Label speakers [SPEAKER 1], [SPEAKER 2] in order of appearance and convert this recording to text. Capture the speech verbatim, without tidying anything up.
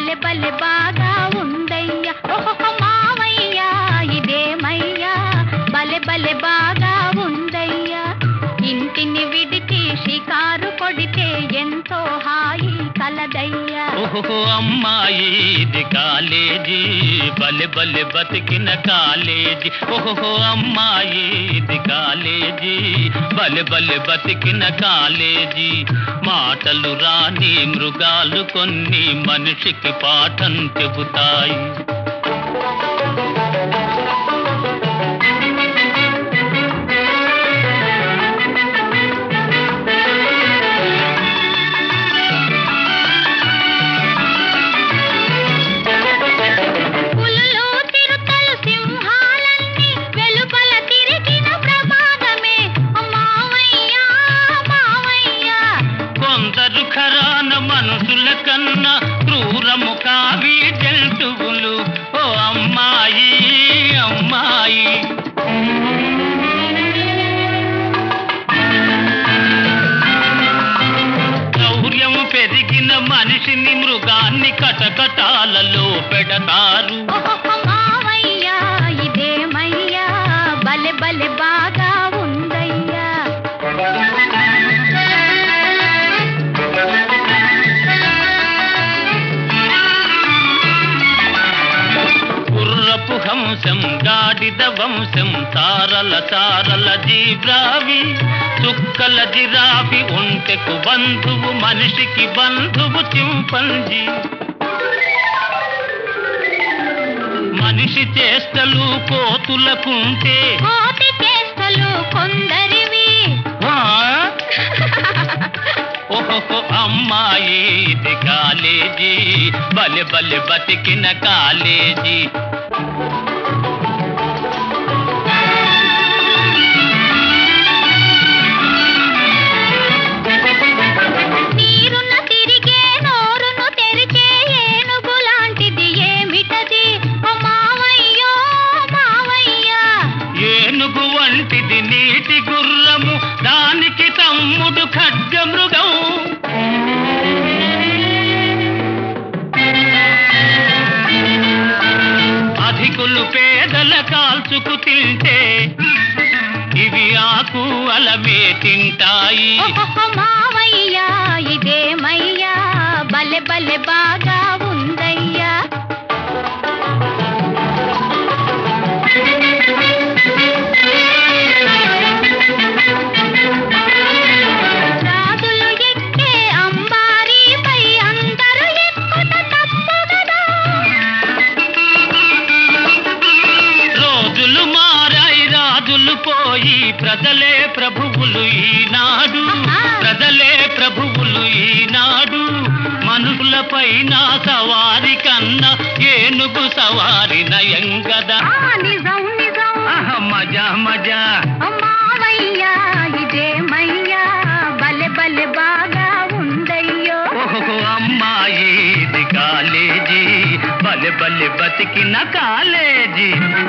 [SPEAKER 1] బలె బలె బాగా ఉందయ్యా ఓహో మావయ్యా ఇదేమయ్యా బలె బలె బాగా ఉందయ్యా ఇంటిని విడిచి షికారు కొడితే ఎంతో హాయి కలదయ్యా
[SPEAKER 2] ఓహో అమ్మాయి ఇది కాలేజీ బలె బలె బతికిన కాలేజీ ఓహో అమ్మాయి ఇది కాలేజీ బలె బలె బతికిన కాలేజీ మాటలు రాని మృగాలు కొన్ని మనిషికి పాఠం చెబుతాయి మనుషుల కన్నా క్రూరము కావి జంతువులు ఓ అమ్మాయి అమ్మాయి శౌర్యము పెరిగిన మనిషిని మృగాన్ని కటకటాలలో పెడతారు
[SPEAKER 1] మావయ్యా ఇదేమయ్యా బలె బలె బాగా ఉందయ్యా
[SPEAKER 2] హంసం గాడిద వంశం తారల తారల జీబ్రావి చుక్కల జిరాఫీ ఒంటెకు బంధువు మనిషికి బంధువు చింపంజీ మనిషి చేష్టలు కోతులకుంటే
[SPEAKER 1] కోతి చేష్టలు కొందరివి
[SPEAKER 2] ఓహో అమ్మాయి ఇది కాలేజీ బలె బలె బతికిన కాలేజీ
[SPEAKER 1] నీరున తిరిగే నోరును తెరిచే ఏనుగు లాంటిది ఏమిటది ఓ మావయ్యో మావయ్యా
[SPEAKER 2] ఏనుగు వంటిది నీటి గుర్రము దానికి తమ్ముడు ఖడ్గమృగం అధికులు పేదల కాల్చుకు తింటే ఇవి ఆకు అలవే తింటాయి
[SPEAKER 1] మావయ్యా ఇదేమయ్యా బలె బలె బాగా ఉందయ్యా రాజులు ఎక్కే అంబారీపై అందరూ ఎక్కుట తప్పు కదా
[SPEAKER 2] రోజులు మారాయి రాజులు పోయి ప్రజలే ప్రభువులు ఈనాడు ప్రజలే ప్రభువులు ఈనాడు మనుషులపైన సవారి కన్నా ఏనుగు సవారి నయం గదా
[SPEAKER 1] నిజం నిజం
[SPEAKER 2] మజా మజా
[SPEAKER 1] మావయ్యా ఇదేమయ్యా బలె బలె బాగా ఉందయ్యో
[SPEAKER 2] ఓహో అమ్మాయి ఇది కాలేజీ బలె బలె బతికిన కాలేజీ